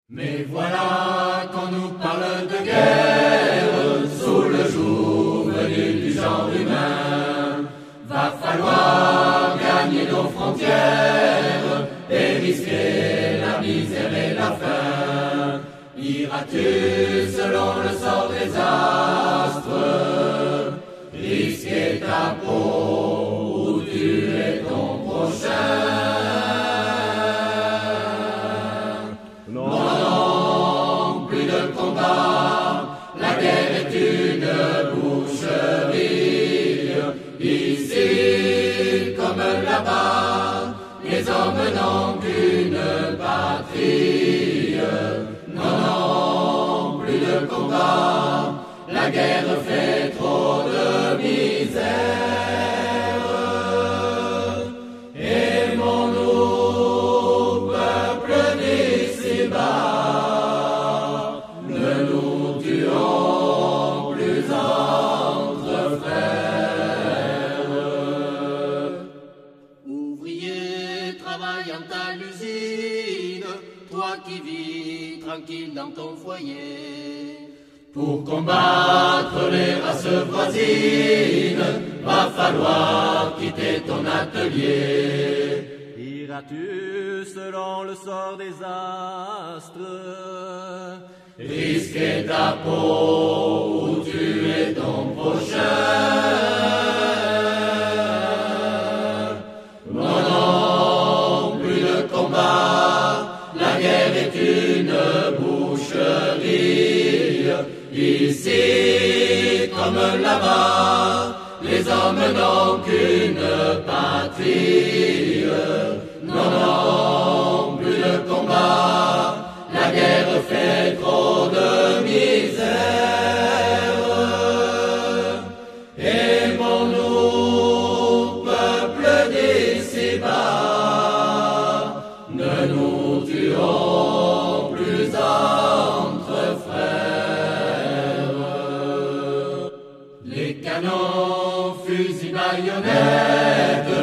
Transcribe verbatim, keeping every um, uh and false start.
Mais voilà qu'on nous parle de guerre, sous le jour venu du genre humain. Va falloir gagner nos frontières et risquer la misère et la faim. Iras-tu selon le sort des astres, risquer ta peau ou tuer ton prochain? La guerre est une boucherie, ici comme là-bas, les hommes n'ont qu'une patrie. Non, non, plus de combat, la guerre fait trop de misère. Aimons-nous, peuple d'ici-bas, à l'usine, toi qui vis tranquille dans ton foyer. Pour combattre les races voisines, va falloir quitter ton atelier. Iras-tu selon le sort des astres, risquer ta peau ou tuer ton prochain? La guerre est une boucherie, ici comme là-bas, les hommes n'ont qu'une patrie. Non, non, plus de combat, la guerre fait trop de misère. Aimons-nous, peuple d'ici-bas, ne nous tuons plus entre frères. Les canons, fusils, baïonnettes